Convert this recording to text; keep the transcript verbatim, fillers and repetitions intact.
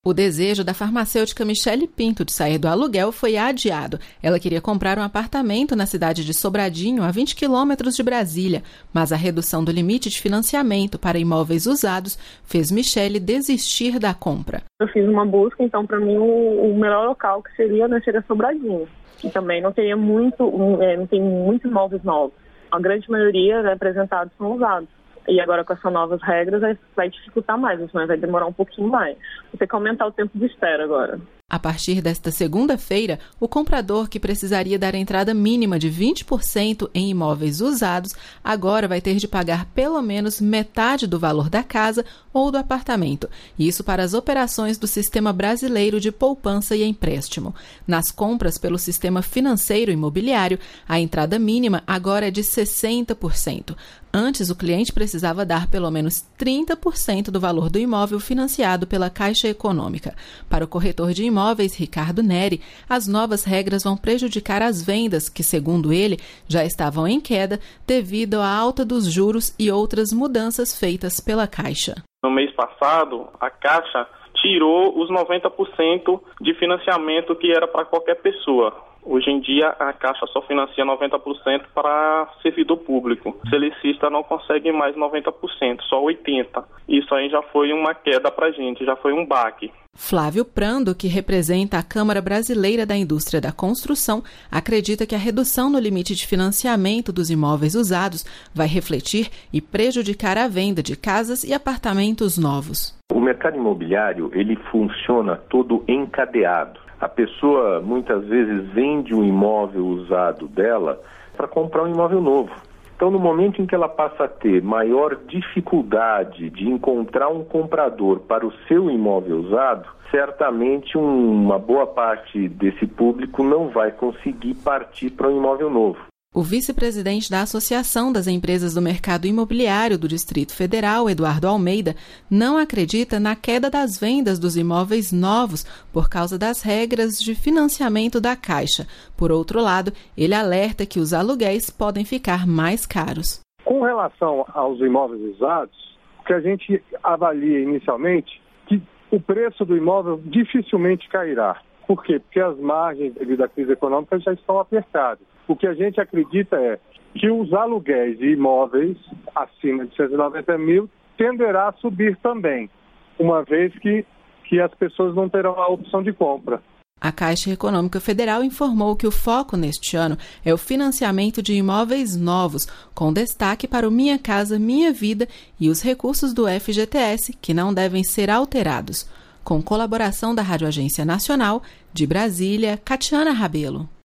O desejo da farmacêutica Michele Pinto de sair do aluguel foi adiado. Ela queria comprar um apartamento na cidade de Sobradinho, a vinte quilômetros de Brasília, mas a redução do limite de financiamento para imóveis usados fez Michele desistir da compra. Eu fiz uma busca, então para mim o, o melhor local que seria, né, seria Sobradinho. E também não teria muito, é, não tem muitos imóveis novos. A grande maioria, né, apresentados são usados. E agora com essas novas regras vai dificultar mais, mas vai demorar um pouquinho mais. Vai ter que aumentar o tempo de espera agora. A partir desta segunda-feira, o comprador que precisaria dar entrada mínima de vinte por cento em imóveis usados, agora vai ter de pagar pelo menos metade do valor da casa ou do apartamento. Isso para as operações do Sistema Brasileiro de Poupança e Empréstimo. Nas compras pelo Sistema Financeiro Imobiliário, a entrada mínima agora é de sessenta por cento. Antes, o cliente precisava dar pelo menos trinta por cento do valor do imóvel financiado pela Caixa Econômica. Para o corretor de imóveis, Ricardo Neri, as novas regras vão prejudicar as vendas, que, segundo ele, já estavam em queda devido à alta dos juros e outras mudanças feitas pela Caixa. No mês passado, a Caixa tirou os noventa por cento de financiamento que era para qualquer pessoa. Hoje em dia, a Caixa só financia noventa por cento para servidor público. O selicista não consegue mais noventa por cento, só oitenta por cento. Isso aí já foi uma queda para a gente, já foi um baque. Flávio Prando, que representa a Câmara Brasileira da Indústria da Construção, acredita que a redução no limite de financiamento dos imóveis usados vai refletir e prejudicar a venda de casas e apartamentos novos. O mercado imobiliário, ele funciona todo encadeado. A pessoa muitas vezes vende um imóvel usado dela para comprar um imóvel novo. Então, no momento em que ela passa a ter maior dificuldade de encontrar um comprador para o seu imóvel usado, certamente um, uma boa parte desse público não vai conseguir partir para um imóvel novo. O vice-presidente da Associação das Empresas do Mercado Imobiliário do Distrito Federal, Eduardo Almeida, não acredita na queda das vendas dos imóveis novos por causa das regras de financiamento da Caixa. Por outro lado, ele alerta que os aluguéis podem ficar mais caros. Com relação aos imóveis usados, o que a gente avalia inicialmente que o preço do imóvel dificilmente cairá. Por quê? Porque as margens devido à crise econômica já estão apertadas. O que a gente acredita é que os aluguéis de imóveis acima de cento e noventa mil tenderá a subir também, uma vez que, que as pessoas não terão a opção de compra. A Caixa Econômica Federal informou que o foco neste ano é o financiamento de imóveis novos, com destaque para o Minha Casa Minha Vida e os recursos do F G T S, que não devem ser alterados. Com colaboração da Rádio Agência Nacional, de Brasília, Catiana Rabelo.